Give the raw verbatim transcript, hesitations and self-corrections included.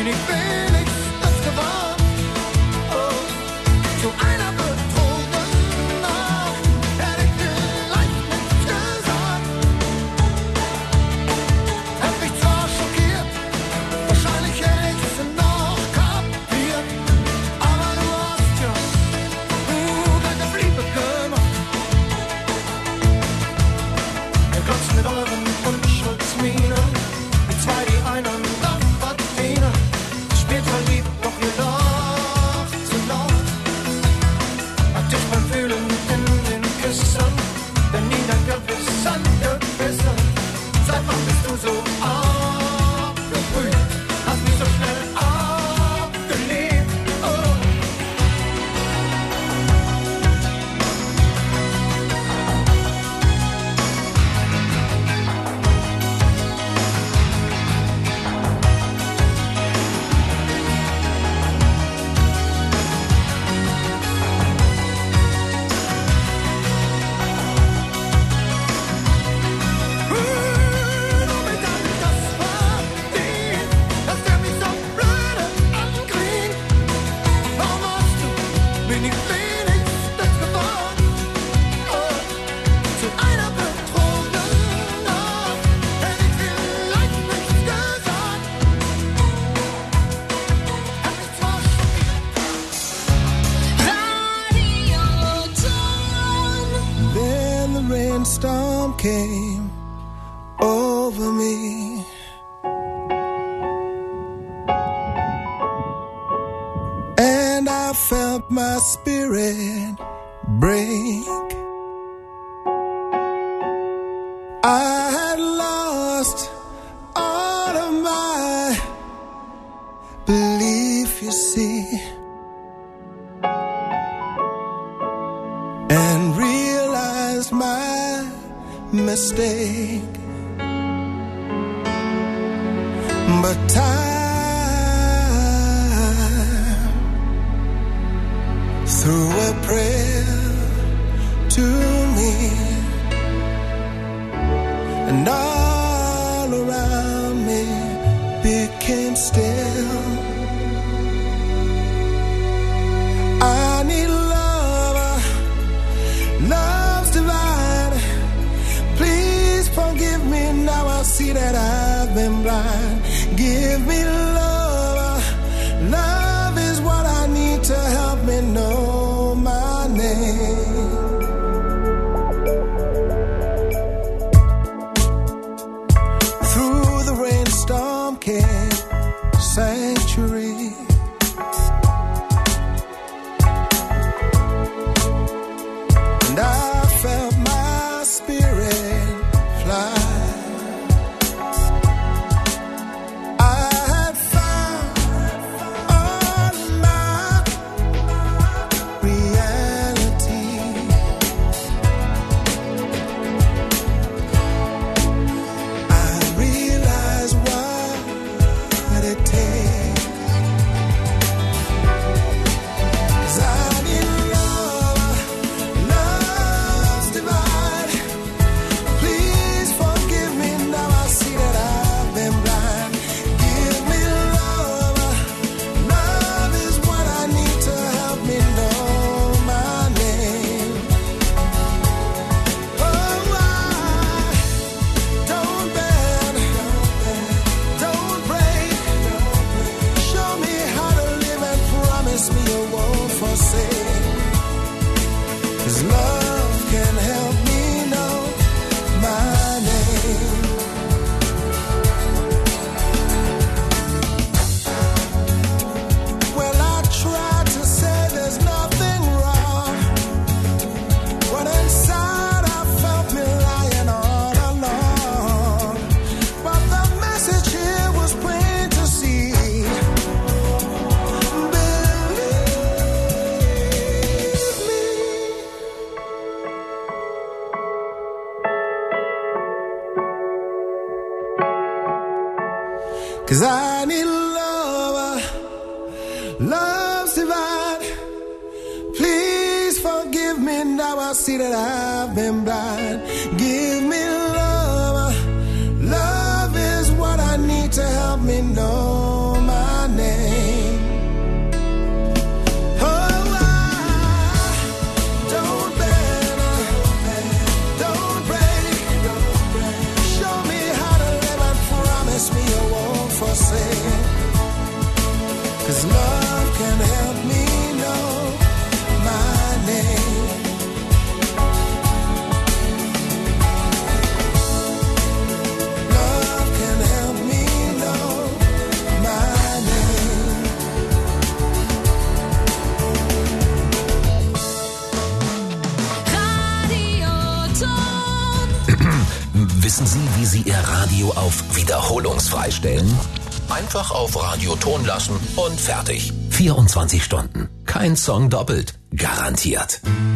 bin ich wenigstens geworden. Oh, zu einer betrunkenen Nacht hätte ich vielleicht nichts gesagt. Hätt mich zwar schockiert, wahrscheinlich hätte ich es noch kapiert, aber du hast ja gut in der Liebe gemacht. Ihr glotzt mit euren Unschuldsmienen, die zwei, die einander verdienen. Spielt verliebt, doch ihr lacht zu laut. Hat dich beim Fühlen in den Küssen, denn nie dein Gewissen gewissen. Seit wann bist du so abgebrüht? Hast mich so schnell abgelehnt. Oh. Storm came over me, and I felt my spirit break. I had lost all of my belief, you see, and realized my mistake. But time threw a prayer to me, and all around me became still. I need love, love's divine. Please forgive me, now I see that I've been blind. Give me love, love is what I need to help me know my name. Through the rainstorm came sanctuary, and I felt my spirit fly. Cause I need love, love's divine. Please forgive me, now I see that I've been blind. Give me love, love is what I need to help me know my name. 'cause love can help me know my name. Love can help me know my name. Radioton. Wissen Sie, wie Sie Ihr Radio auf wiederholungsfrei stellen? Einfach auf Radioton lassen und fertig. vierundzwanzig Stunden. Kein Song doppelt. Garantiert.